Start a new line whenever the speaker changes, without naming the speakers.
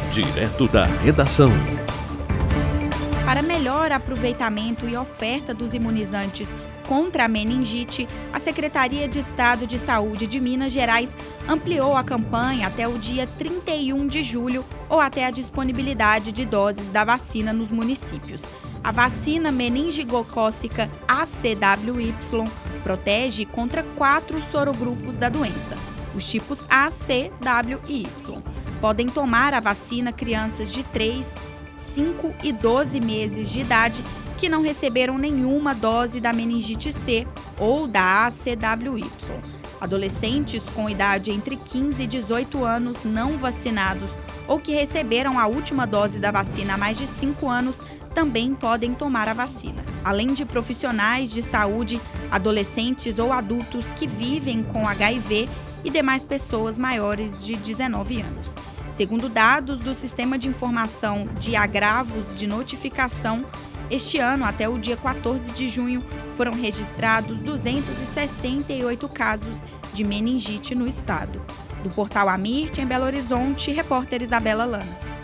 Direto da redação.
Para melhor aproveitamento e oferta dos imunizantes contra a meningite, a Secretaria de Estado de Saúde de Minas Gerais ampliou a campanha até o dia 31 de julho ou até a disponibilidade de doses da vacina nos municípios. A vacina meningocócica ACWY protege contra 4 sorogrupos da doença. Os tipos A, C, W e Y. Podem tomar a vacina crianças de 3, 5 e 12 meses de idade que não receberam nenhuma dose da meningite C ou da ACWY. Adolescentes com idade entre 15 e 18 anos não vacinados ou que receberam a última dose da vacina há mais de 5 anos também podem tomar a vacina. Além de profissionais de saúde, adolescentes ou adultos que vivem com HIV e demais pessoas maiores de 19 anos. Segundo dados do Sistema de Informação de Agravos de Notificação, este ano, até o dia 14 de junho, foram registrados 268 casos de meningite no estado. Do portal Amirte, em Belo Horizonte, repórter Isabela Lana.